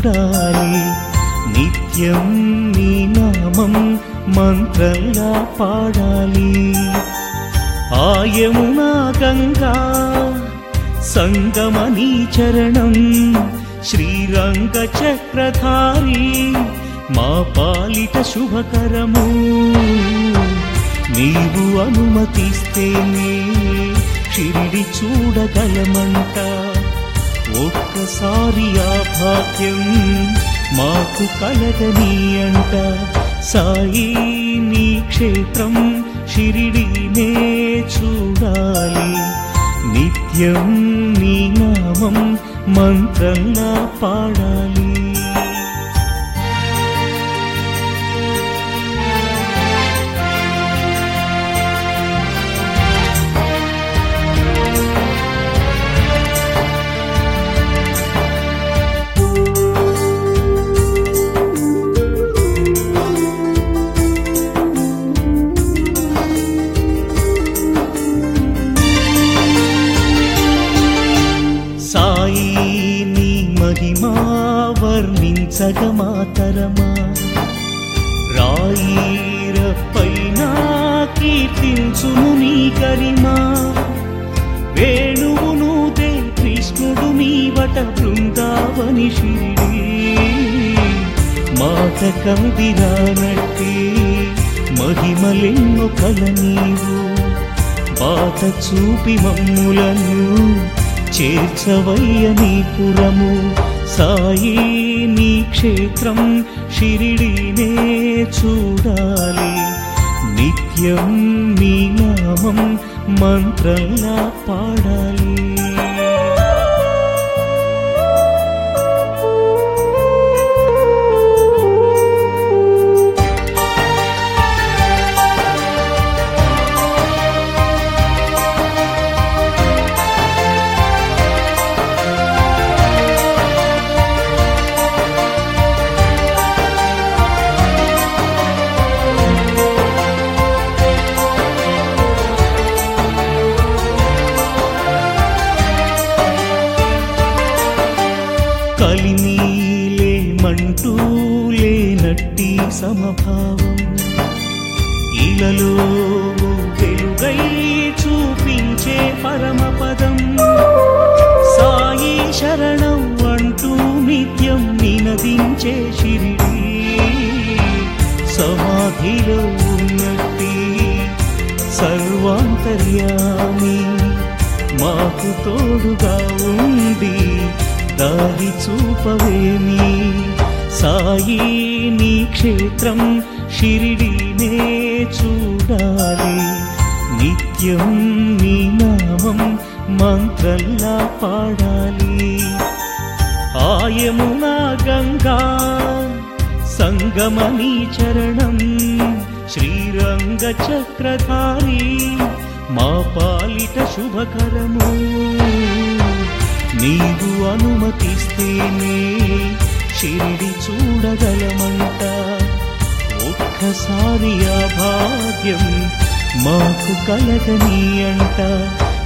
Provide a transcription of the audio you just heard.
చూడాలి. నిత్యం నీ నామం మంత్రంగా పాడాలి. ఆ యమునా గంగా సంగమనీ చరణం శ్రీరంగ చక్రధారి మా పాలిట శుభకరము. నీవు అనుమతిస్తేనే షిరిడి చూడగలమంట. ఒక్కసారి ఆ భాగ్యం మాకు కలగని అంట. సాయి నీ క్షేత్రం షిరిడినే చూడాలి. నిత్యం నీ నామం మంత్రంగా పాడాలి. సాయి నీ మహిమా వర్ణించగమాతరమా. రాయిరపైన కీర్తించును నీ గరిమా. వేణువునుదే కృష్ణుడు నీవట బృందావని షిరిడి. మాట కందిరానట్టి మహిమలెన్నో కల నీవు. బాట చూపి మమ్ములను చేర్చవయ్య నీ పురము. సాయి నీ క్షేత్రం షిరిడినే చూడాలి. నిత్యం నీ నామం మంత్రంగా పాడాలి. కలినీలేమంటూ లేనట్టి సమభావం ఇలలో వెలుగై చూపించే పరమపదం. సాయి శరణం అంటూ నిత్యం నినదించే షిరిడి. సమాధిలో ఉన్నట్టి సర్వాంతర్యామి మాకు తోడుగా ఉండి దారి చూపవేమి. సాయి నీ క్షేత్రం షిరిడినే చూడాలి. నిత్యం నీ నామం మంత్రంగా పాడాలి. ఆ యమునా గంగా సంగమనీ చరణం శ్రీరంగ చక్రధారి మా పాలిట శుభకరము. నీవు అనుమతిస్తేనే షిరిడి చూడగలమంట. ఒక్కసారి ఆ భాగ్యం మాకు కలగని అంట.